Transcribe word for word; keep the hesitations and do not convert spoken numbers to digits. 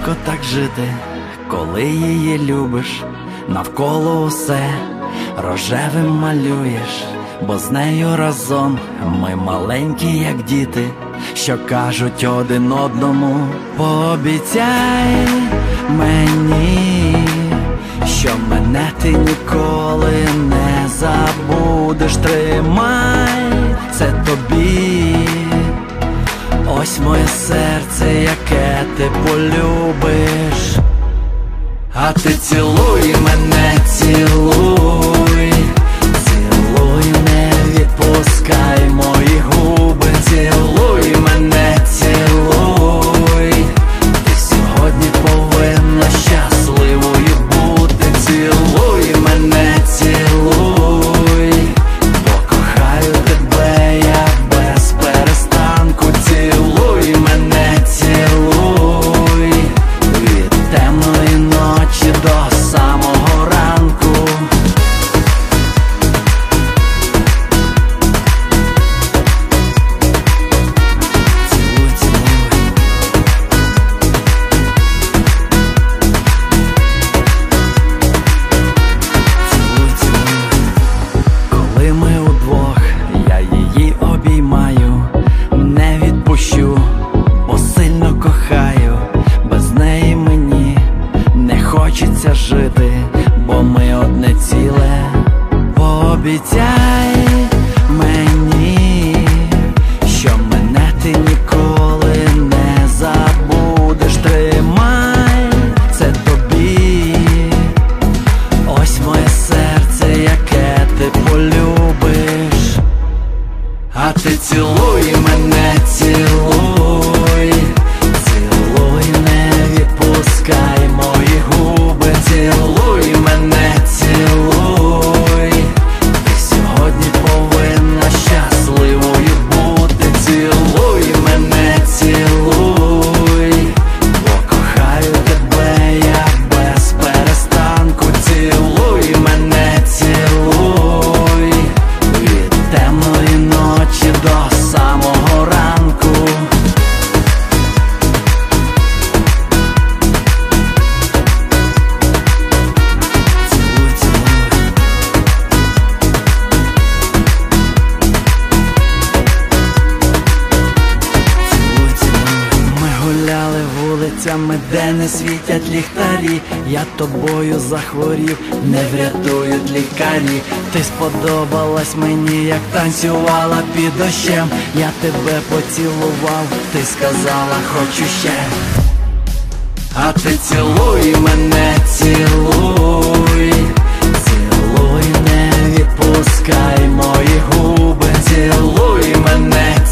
важко так жити, коли її любиш, навколо усе рожевим малюєш, бо з нею разом ми маленькі, як діти, що кажуть один одному: пообіцяй мені, що мене ти ніколи не забудеш. Тримай це тобі, ось моє серце, яке ти полюбиш. А ти цілуй мене, цілуй, цілуй, не відпускай мої губи. Цілуй мене, цілуй, ти сьогодні повинна щасливою бути. Цілуй мене, цілуй, бо кохаю тебе я без перестанку. Цілуй мене, цілуй, від темної ночі до самого ранку. Цілуй, цілуй. Цілуй, цілуй. Коли ми удвох, я її обіймаю, не відпущу, бо сильно кохаю. Без неї мені не хочеться жити, бо ми одне ціле. Пообіцяй мені, що мене ти ніколи не забудеш. Тримай це тобі, ось моє серце, яке ти полюбиш. А ти цілуй мене, цілуй, цілуй, не відпускай мої губи. Цілуй мене, цілуй, ти сьогодні повинна щасливою бути. Цілуй мене, цілуй, бо кохаю тебе я без перестанку. Цілуй мене, цілуй, від темної ночі до самого ранку. Цілуй, цілуй. Цілуй, цілуй. Ми гуляли вулицями, де не світять ліхтарі. Я тобою захворів, не врятують лікарі. Ти сподобалась мені, як танцювала під дощем. Я тебе поцілував, ти сказала хочу ще. А ти цілуй мене, цілуй, цілуй, не відпускай мої губи. Цілуй мене,